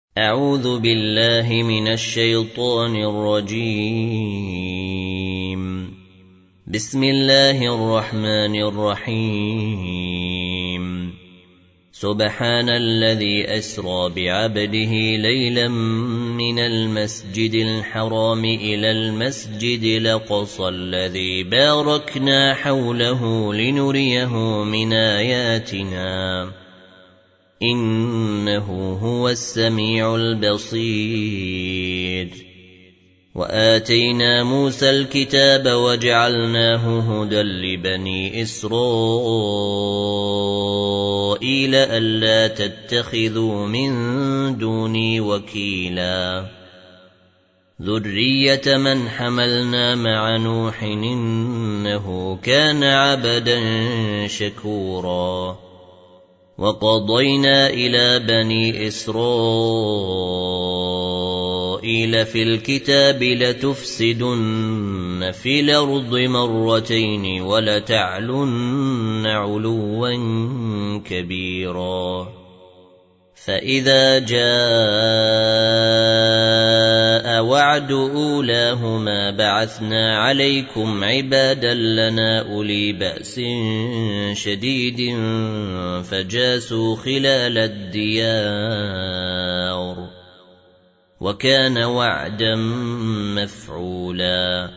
أعوذ بالله من الشيطان الرجيم. بسم الله الرحمن الرحيم. سبحان الذي أسرى بعبده ليلا من المسجد الحرام إلى المسجد الأقصى الذي باركنا حوله لنريه من آياتنا إنه هو السميع البصير. وآتينا موسى الكتاب وجعلناه هدى لبني إسرائيل ألا تتخذوا من دوني وكيلا ذرية من حملنا مع نوح إنه كان عبدا شكورا. وقضينا إلى بني إسرائيل في الكتاب لتفسدن في الأرض مرتين ولتعلن علوا كبيرا. فإذا جاء وعد أولاهما بعثنا عليكم عبادا لنا أولي بأس شديد فجاسوا خلال الديار وكان وعدا مفعولا.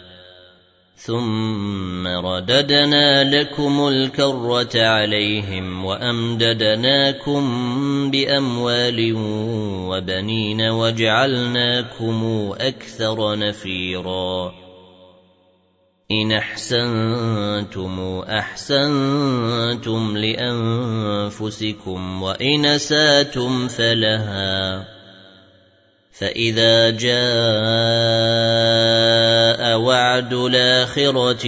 ثم رددنا لكم الكرة عليهم وأمددناكم بأموال وبنين وجعلناكم أكثر نفيرا. إن أحسنتم أحسنتم لأنفسكم وإن أسأتم فلها. فإذا جاء وعد الآخرة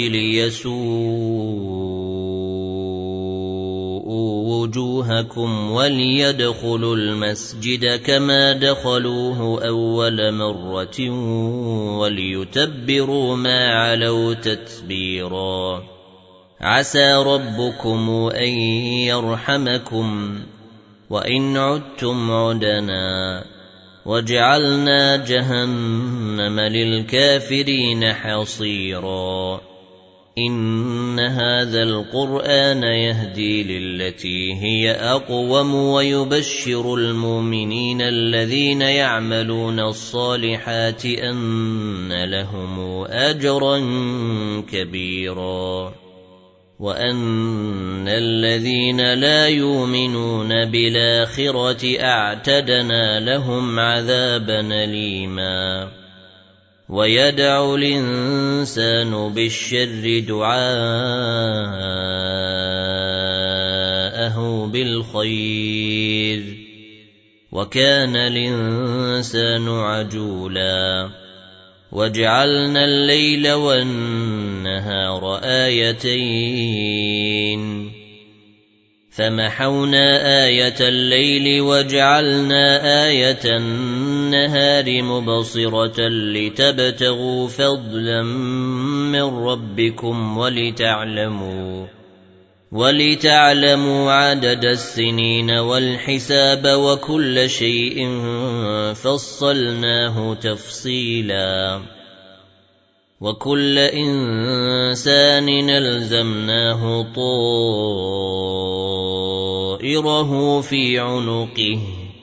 ليسوءوا وجوهكم وليدخلوا المسجد كما دخلوه أول مرة وليتبروا ما علوا تتبيرا. عسى ربكم أن يرحمكم وإن عدتم عدنا وجعلنا جهنم للكافرين حصيرا. إن هذا القرآن يهدي للتي هي أقوم ويبشر المؤمنين الذين يعملون الصالحات أن لهم أجرا كبيرا وأن الذين لا يؤمنون بالآخرة أعتدنا لهم عذابا أليما. ويدعو الإنسان بالشر دعاءه بالخير وكان الإنسان عجولا. وجعلنا الليل والنهار آيتين فمحونا آية الليل وجعلنا آية النهار مبصرة لتبتغوا فضلا من ربكم ولتعلموا عدد السنين والحساب وكل شيء فصلناه تفصيلا. وكل إنسان ألزمناه طائره في عنقه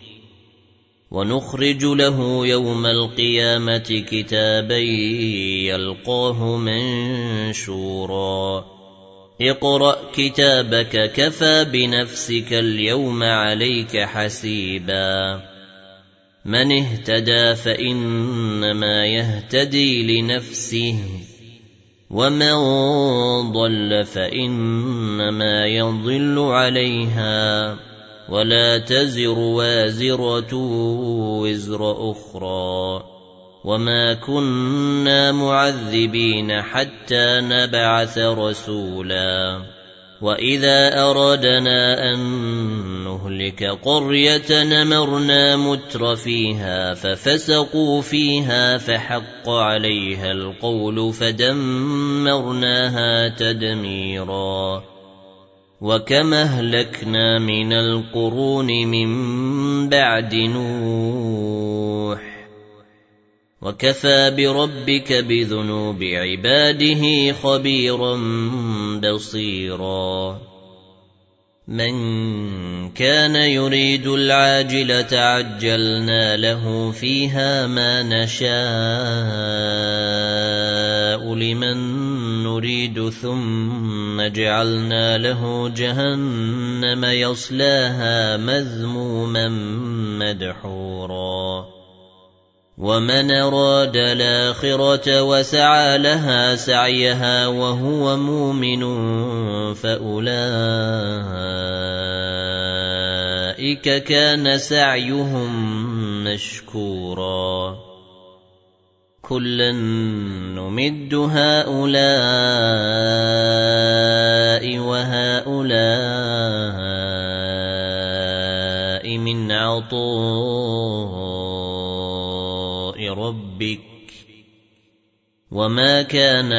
ونخرج له يوم القيامة كتابا يلقاه منشورا. اقرأ كتابك كفى بنفسك اليوم عليك حسيبا. من اهتدى فإنما يهتدي لنفسه ومن ضل فإنما يضل عليها ولا تزر وازرة وزر أخرى. وما كنا معذبين حتى نبعث رسولا. وإذا أردنا أن نهلك قرية نمرنا متر فيها ففسقوا فيها فحق عليها القول فدمرناها تدميرا. وكما أهلكنا من القرون من بعد نوح وكفى بربك بذنوب عباده خبيرا بصيرا من كان يريد العاجلة عجلنا له فيها ما نشاء لمن نريد ثم جعلنا له جهنم يصلاها مذموما مدحورا ومن أراد الآخرة وسعى لها سعيها وهو مؤمن فأولئك كان سعيهم مشكورا كلا نمد هؤلاء وهؤلاء من عطاء ربك وما كان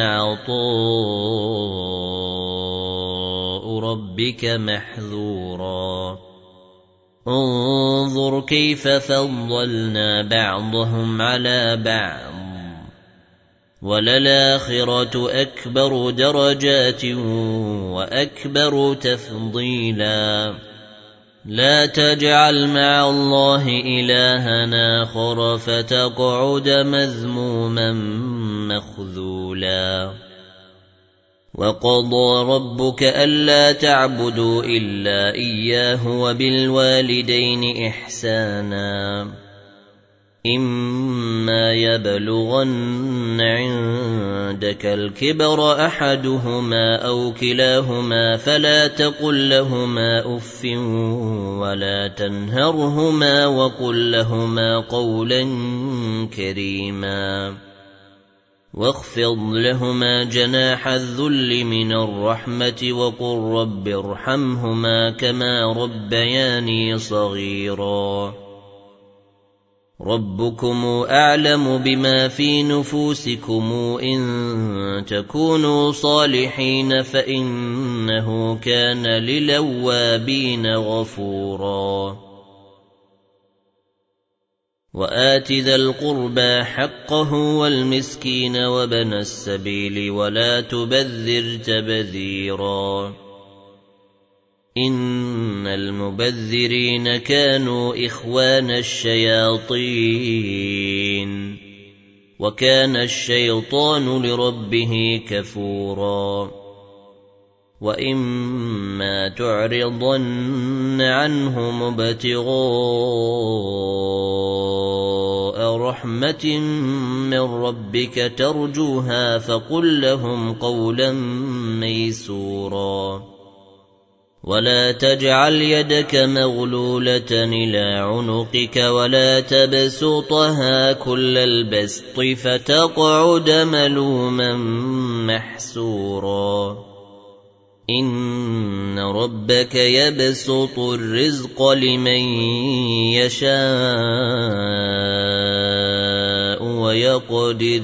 عطاء ربك محذورا انظر كيف فضلنا بعضهم على بعض وللآخرة أكبر درجات وأكبر تفضيلا لا تجعل مع الله إلها آخر فتقعد مذموما مخذولا وقضى ربك ألا تعبدوا إلا إياه وبالوالدين إحسانا إما يبلغن عندك الكبر أحدهما أو كلاهما فلا تقل لهما أف ولا تنهرهما وقل لهما قولا كريما واخفض لهما جناح الذل من الرحمة وقل رب ارحمهما كما ربياني صغيرا ربكم أعلم بما في نفوسكم إن تكونوا صالحين فإنه كان للأوابين غفورا وآت ذا القربى حقه والمسكين وابن السبيل ولا تبذر تبذيرا إن المبذرين كانوا إخوان الشياطين وكان الشيطان لربه كفورا وإما تعرضن عنهم ابتغاء رحمة من ربك ترجوها فقل لهم قولا ميسورا ولا تجعل يدك مغلولة إلى عنقك ولا تبسطها كل البسط فتقعد ملوما محسورا إن ربك يبسط الرزق لمن يشاء ويقدر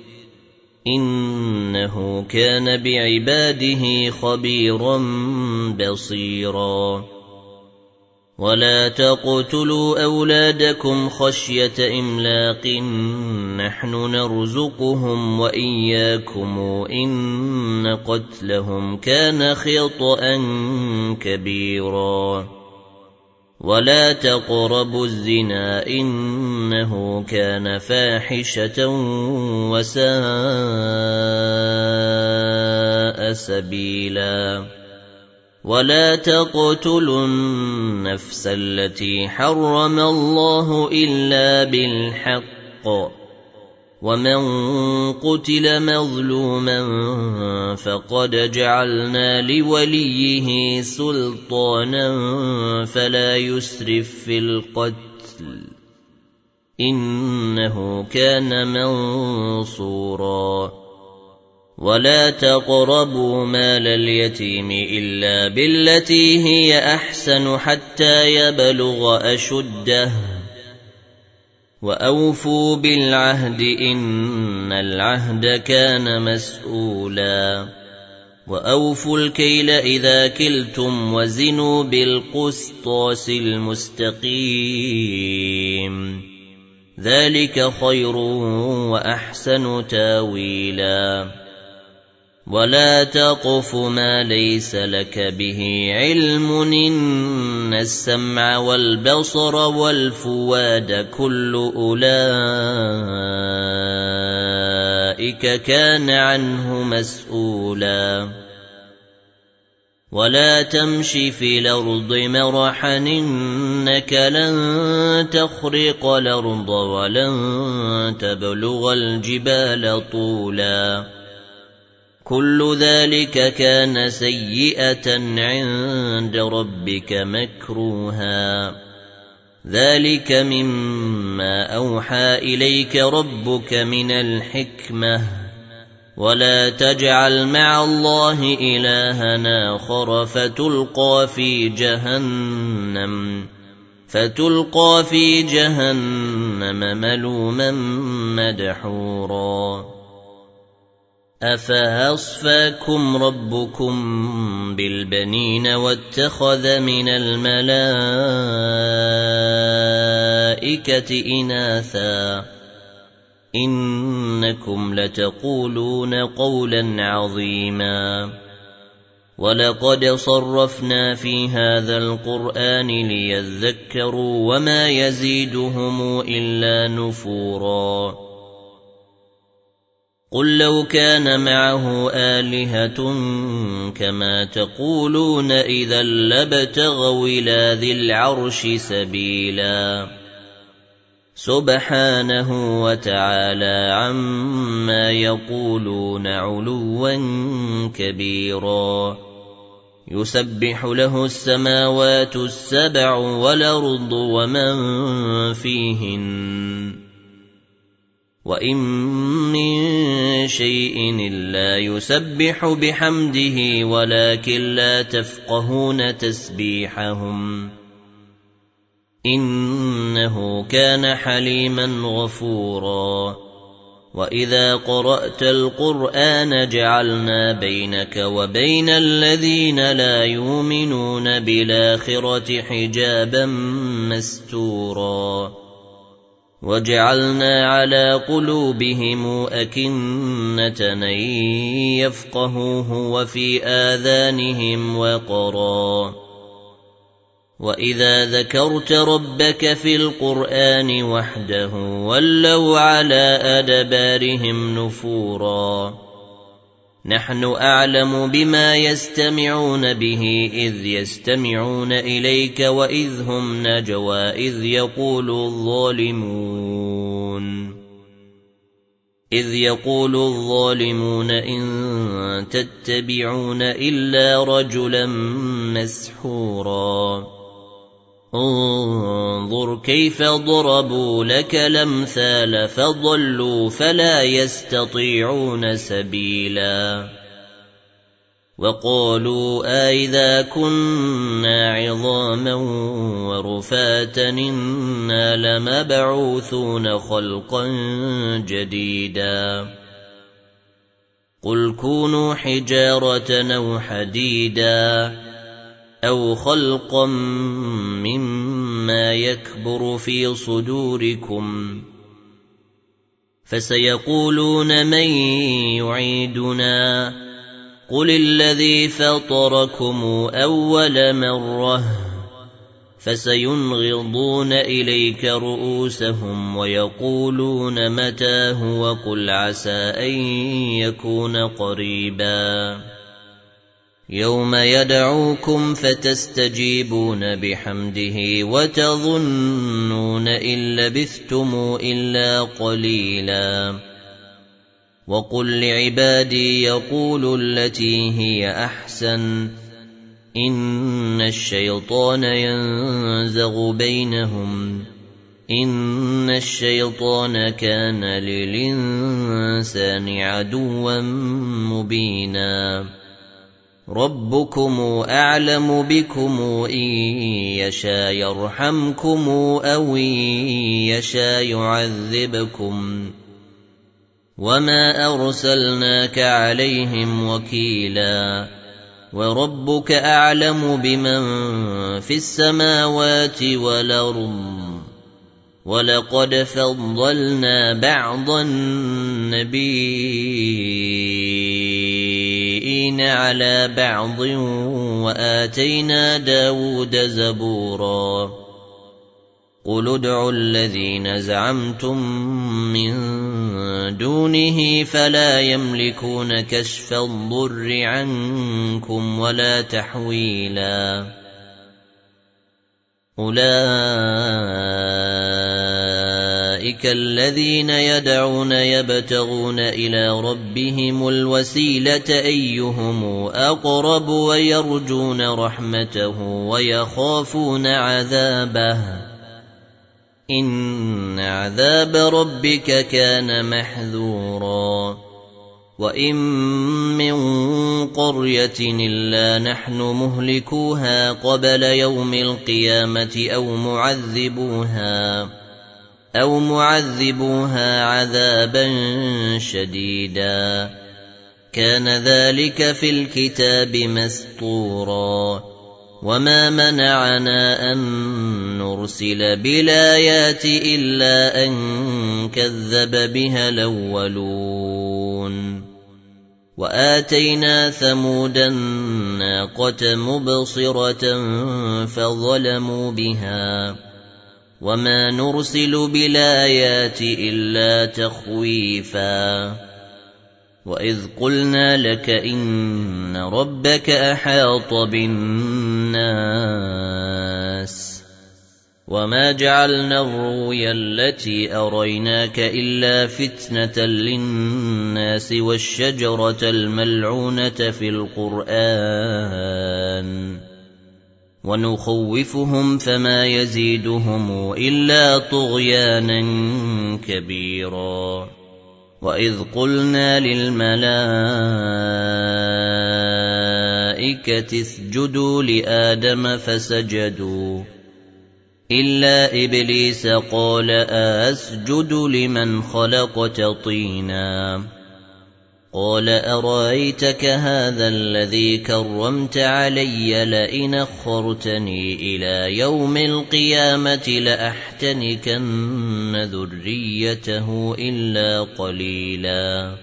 إنه كان بعباده خبيرا بصيرا ولا تقتلوا أولادكم خشية إملاق نحن نرزقهم وإياكم إن قتلهم كان خطأ كبيرا ولا تقربوا الزنا إنه كان فاحشة وساء سبيلا ولا تقتلوا النفس التي حرم الله إلا بالحق ومن قتل مظلوما فقد جعلنا لوليه سلطانا فلا يسرف في القتل إنه كان منصورا ولا تقربوا مال اليتيم إلا بالتي هي أحسن حتى يبلغ أشده وأوفوا بالعهد إن العهد كان مسؤولا وأوفوا الكيل إذا كلتم وزنوا بالقسطاس المستقيم ذلك خير وأحسن تاويلا ولا تقف ما ليس لك به علم إن السمع والبصر والفؤاد كل أولئك كان عنه مسؤولا ولا تمش في الأرض مرحا إنك لن تخرق الأرض ولن تبلغ الجبال طولا كل ذلك كان سيئة عند ربك مكروها ذلك مما أوحى إليك ربك من الحكمة ولا تجعل مع الله إلها آخر فتلقى في جهنم ملوما مدحورا أفأصفاكم ربكم بالبنين واتخذ من الملائكة إناثا إنكم لتقولون قولا عظيما ولقد صرفنا في هذا القرآن ليذكروا وما يزيدهم إلا نفورا قل لو كان معه آلهة كما تقولون إذا لابتغوا إلى ذي العرش سبيلا سبحانه وتعالى عما يقولون علوا كبيرا يسبح له السماوات السبع والأرض ومن فيهن وإن من شيء إلا يسبح بحمده ولكن لا تفقهون تسبيحهم إنه كان حليما غفورا وإذا قرأت القرآن جعلنا بينك وبين الذين لا يؤمنون بالآخرة حجابا مستورا وجعلنا على قلوبهم أكنة أن يفقهوه وفي آذانهم وقرا وإذا ذكرت ربك في القرآن وحده ولوا على أدبارهم نفورا نحن أعلم بما يستمعون به إذ يستمعون إليك وإذ هم نجوى إذ يقول الظالمون إن تتبعون إلا رجلا مسحورا انظر كيف ضربوا لك الأمثال فضلوا فلا يستطيعون سبيلا وقالوا أئذا كنا عظاما ورفاتا إنا لمبعوثون خلقا جديدا قل كونوا حجارة أو حديدا أو خلقا مما يكبر في صدوركم فسيقولون من يعيدنا قل الذي فطركم أول مرة فسينغضون إليك رؤوسهم ويقولون متى هو قل عسى أن يكون قريبا يوم يدعوكم فتستجيبون بحمده وتظنون إن لبثتم إلا قليلا وقل لعبادي يقولوا التي هي أحسن إن الشيطان ينزغ بينهم إن الشيطان كان للإنسان عدوا مبينا ربكم أعلم بكم إن يشاء يرحمكم أو إن يشاء يعذبكم وما أرسلناك عليهم وكيلا وربك أعلم بمن في السماوات والأرض ولقد فضلنا بعض النبيين على بعض وآتينا داود زبورا قل ادعوا الذين زعمتم من دونه فلا يملكون كشف الضر عنكم ولا تحويلا أولئك الذين يدعون يبتغون إلى ربهم الوسيلة أيهم أقرب ويرجون رحمته ويخافون عذابه إن عذاب ربك كان محذورا وإن من قرية إلا نحن مهلكوها قبل يوم القيامة أو معذبوها عذابا شديدا كان ذلك في الكتاب مسطورا وما منعنا أن نرسل بالآيات إلا أن كذب بها الأولون وآتينا ثمود الناقة مبصرة فظلموا بها وما نرسل بالآيات إلا تخويفا وإذ قلنا لك إن ربك أحاط بالناس وما جعلنا الرؤيا التي أريناك إلا فتنة للناس والشجرة الملعونة في القرآن ونخوفهم فما يزيدهم إلا طغيانا كبيرا وإذ قلنا للملائكة اسجدوا لآدم فسجدوا إلا إبليس قال أسجد لمن خلقت طينا قال أرأيتك هذا الذي كرمت علي لئن أخرتني إلى يوم القيامة لأحتنكن ذريته إلا قليلا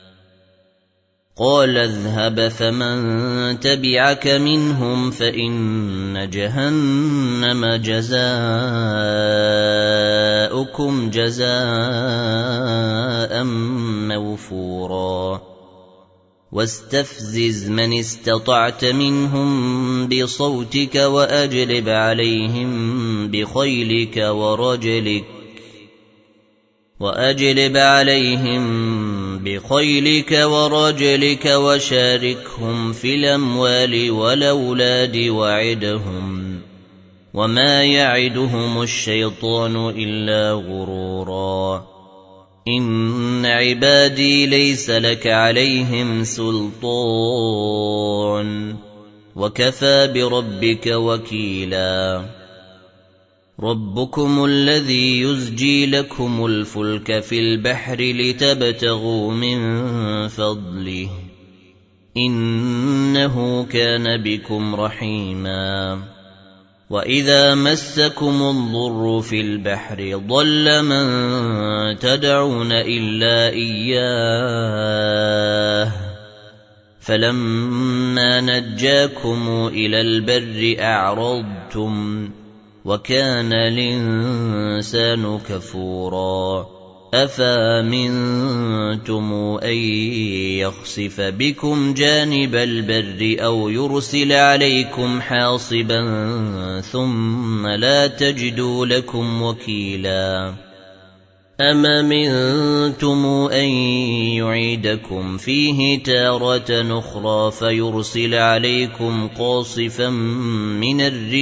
قال اذهب فمن تبعك منهم فإن جهنم جزاؤكم جزاء موفورا واستفزز من استطعت منهم بصوتك وأجلب عليهم بخيلك ورجلك وشاركهم في الأموال والأولاد وعدهم وما يعدهم الشيطان إلا غرورا إن عبادي ليس لك عليهم سلطان وكفى بربك وكيلا ربكم الذي يزجي لكم الفلك في البحر لتبتغوا من فضله إنه كان بكم رحيما وإذا مسكم الضر في البحر ضل من تدعون إلا إياه فلما نجاكم إلى البر أعرضتم وكان الإنسان كفورا أفأمنتم أن يخسف بكم جانب البر أو يرسل عليكم حاصبا ثم لا تجدوا لكم وكيلا أم أمنتم أن يعيدكم فيه تارة أخرى فيرسل عليكم قاصفا من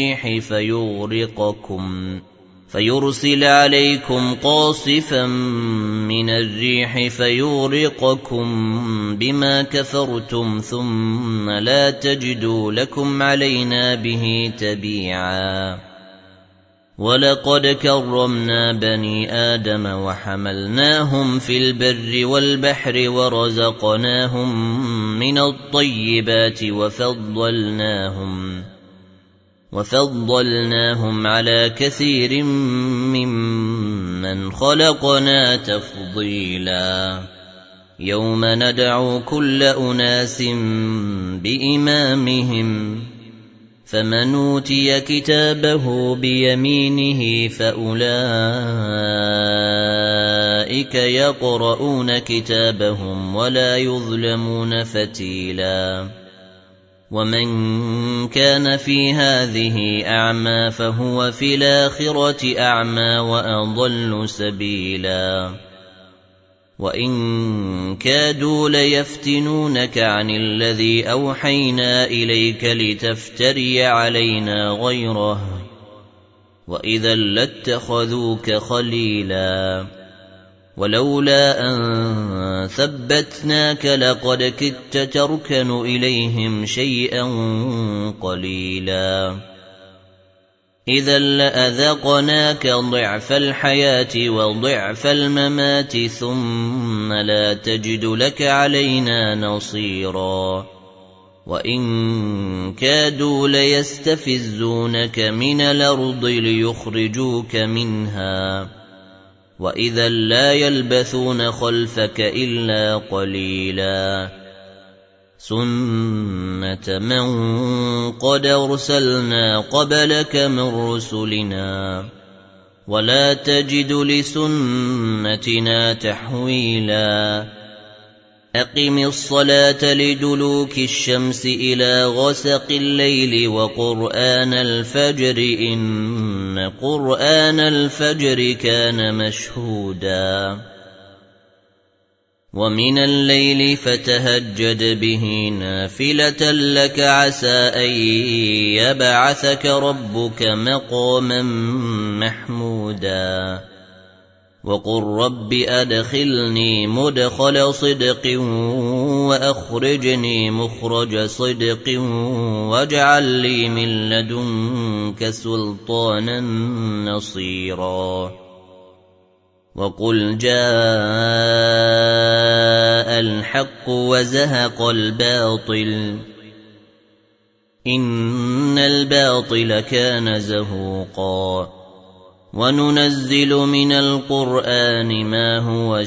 الريح فيغرقكم بما كفرتم ثم لا تجدوا لكم علينا به تبيعا ولقد كرمنا بني آدم وحملناهم في البر والبحر ورزقناهم من الطيبات وفضلناهم على كثير ممن وممن خلقنا تفضيلا يوم ندعو كل أناس بإمامهم فمن أوتي كتابه بيمينه فأولئك يقرؤون كتابهم ولا يظلمون فتيلا ومن كان في هذه أعمى فهو في الآخرة أعمى وأضل سبيلا وإن كادوا ليفتنونك عن الذي أوحينا إليك لتفتري علينا غيره وإذا لاتخذوك خليلا ولولا أن ثبتناك لقد كدت تركن إليهم شيئا قليلا إذا لأذقناك ضعف الحياة وضعف الممات ثم لا تجد لك علينا نصيرا وإن كادوا ليستفزونك من الأرض ليخرجوك منها وإذا لا يلبثون خلفك إلا قليلا سنة من قد أرسلنا قبلك من رسلنا ولا تجد لسنتنا تحويلا أقم الصلاة لدلوك الشمس إلى غسق الليل وقرآن الفجر إن قرآن الفجر كان مشهودا ومن الليل فتهجد به نافلة لك عسى أن يبعثك ربك مقاما محمودا وقل رب أدخلني مدخل صدق وأخرجني مخرج صدق واجعل لي من لدنك سلطانا نصيرا وقل جاء الحق وزهق الباطل إن الباطل كان زهوقا وننزل من القرآن ما هو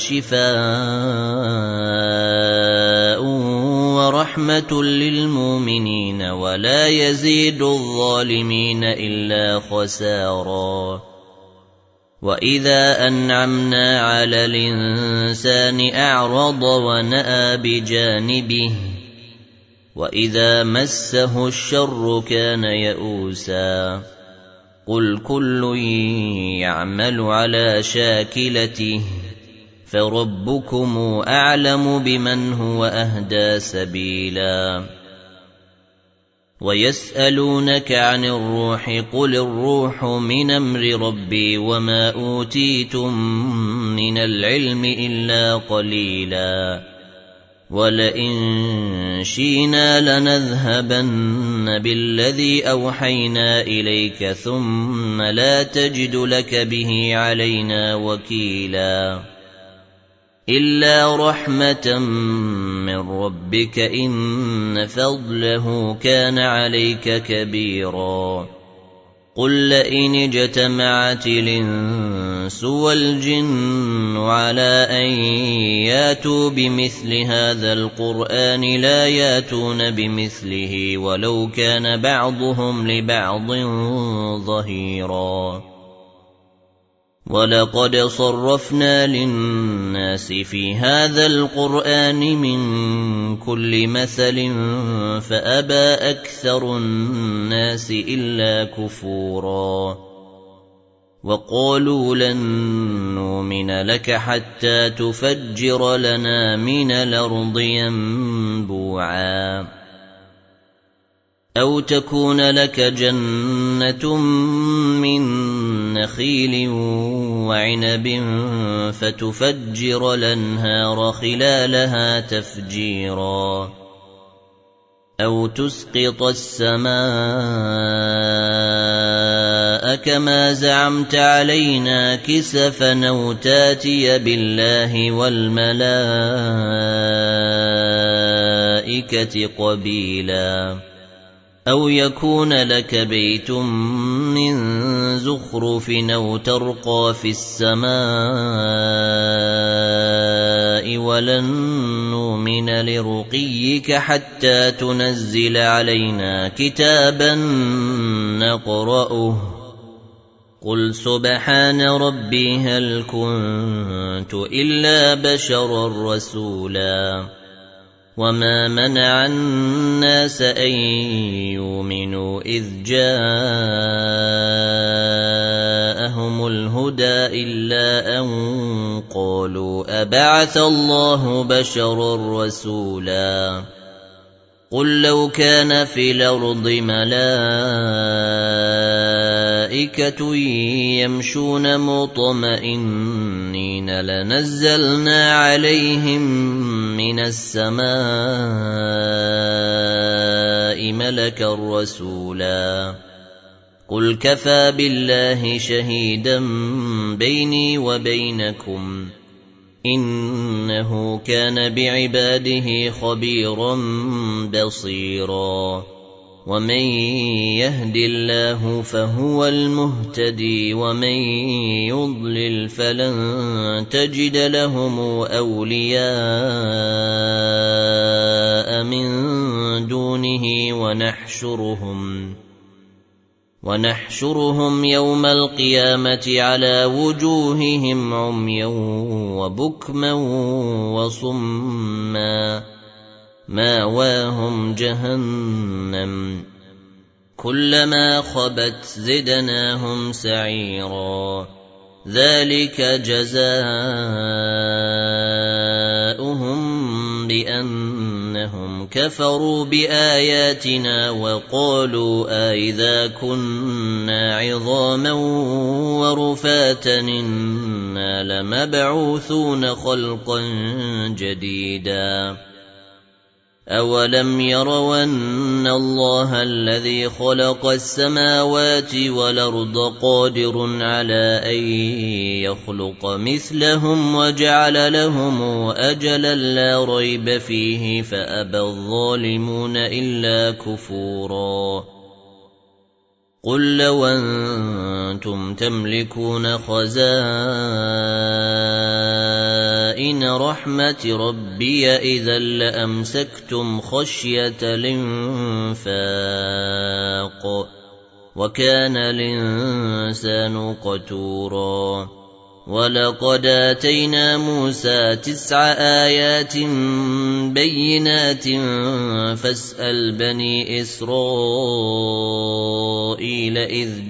شفاء ورحمة للمؤمنين ولا يزيد الظالمين إلا خسارا وإذا أنعمنا على الإنسان أعرض ونأى بجانبه وإذا مسه الشر كان يئوسا قل كل يعمل على شاكلته فربكم أعلم بمن هو أهدى سبيلا ويسألونك عن الروح قل الروح من أمر ربي وما أوتيتم من العلم إلا قليلا ولئن شئنا لنذهبن بالذي أوحينا إليك ثم لا تجد لك به علينا وكيلا إلا رحمة من ربك إن فضله كان عليك كبيرا قل لئن اجتمعت الإنس والجن على أن ياتوا بمثل هذا القرآن لا ياتون بمثله ولو كان بعضهم لبعض ظهيرا ولقد صرفنا للناس في هذا القرآن من كل مثل فأبى أكثر الناس إلا كفورا وقالوا لن نؤمن لك حتى تفجر لنا من الأرض ينبوعا أو تكون لك جنة من نخيل وعنب فتفجر الأنهار خلالها تفجيرا أو تسقط السماء كما زعمت علينا كسفا أو تاتي بالله والملائكة قبيلا أو يكون لك بيت من زخرف أو ترقى في السماء ولن نؤمن لرقيك حتى تنزل علينا كتابا نقرأه قل سبحان ربي هل كنت إلا بشرا رسولا وما منع الناس أن يؤمنوا إذ جاءهم الهدى إلا أن قالوا أبعث الله بشرا رسولا قل لو كان في الأرض ملائكة يمشون مطمئنين لنزلنا عليهم من السماء ملكا رسولا قل كفى بالله شهيدا بيني وبينكم إنه كان بعباده خبيرا بصيرا ومن يهد الله فهو المهتدي ومن يضلل فلن تجد لهم أولياء من دونه ونحشرهم يوم القيامة على وجوههم عميا وبكما وصما ماواهم جهنم كلما خبت زدناهم سعيرا ذلك جزاؤهم بأنهم كفروا بآياتنا وقالوا أئذا كنا عظاما ورفاتا إنا لمبعوثون خلقا جديدا أولم يروا أن الله الذي خلق السماوات والأرض قادر على أن يخلق مثلهم وجعل لهم أجلا لا ريب فيه فأبى الظالمون إلا كفورا قل لو أنتم تملكون خزائن رحمة ربي إذا لأمسكتم خشية الإنفاق وكان الإنسان قتورا ولقد آتينا موسى 9 آيات بينات فاسأل بني إسرائيل إذ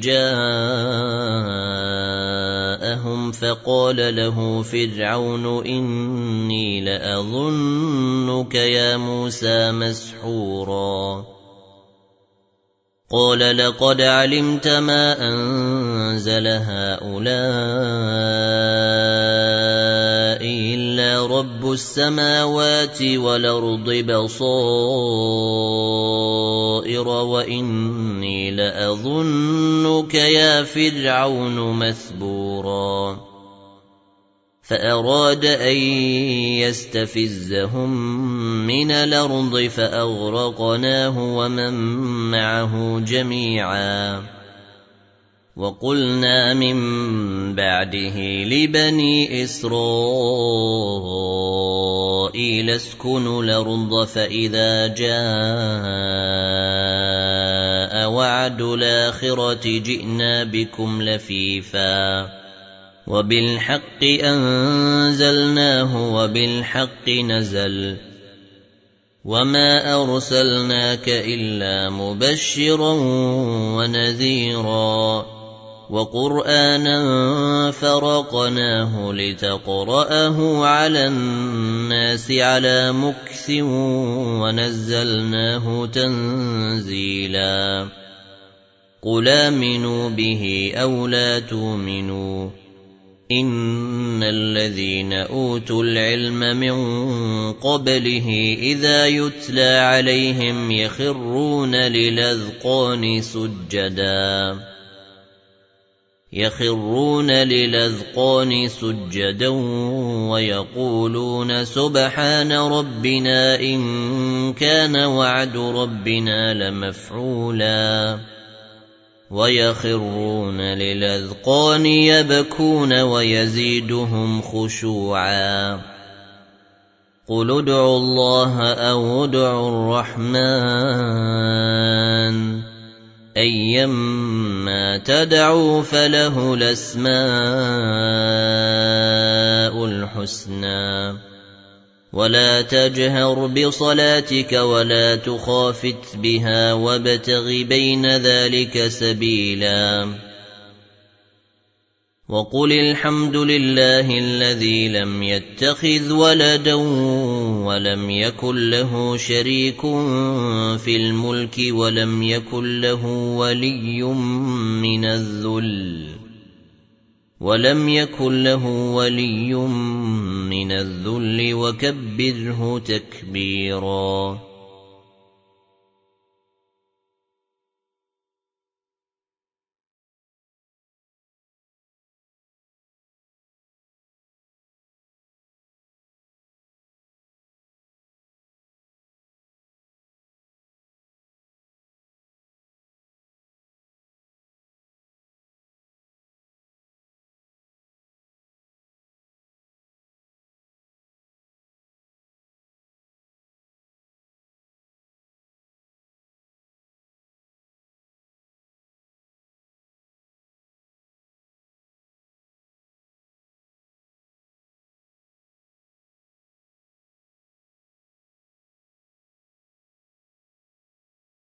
جاءهم فقال له فرعون إني لأظنك يا موسى مسحورا قال لقد علمت ما أنزل هؤلاء إلا رب السماوات والأرض بصائر وإني لأظنك يا فرعون مثبورا فأراد أن يستفزهم من الأرض فأغرقناه ومن معه جميعا وقلنا من بعده لبني إسرائيل اسكنوا الأرض فإذا جاء وعد الآخرة جئنا بكم لفيفا وبالحق أنزلناه وبالحق نزل وما أرسلناك إلا مبشرا ونذيرا وقرآنا فرقناه لتقرأه على الناس على مكث ونزلناه تنزيلا قل آمنوا به أو لا تؤمنوا إن الذين أوتوا العلم من قبله إذا يتلى عليهم يخرون للأذقان سجدا يخرون للأذقان سجدا ويقولون سبحان ربنا إن كان وعد ربنا لمفعولا ويخرون للأذقان يبكون ويزيدهم خشوعا قل ادعوا الله أو ادعوا الرحمن أيما تدعوا فله الأسماء الحسنى ولا تجهر بصلاتك ولا تخافت بها وابتغ بين ذلك سبيلا وقل الحمد لله الذي لم يتخذ ولدا ولم يكن له شريك في الملك ولم يكن له ولي من الذل وكبره تكبيرا.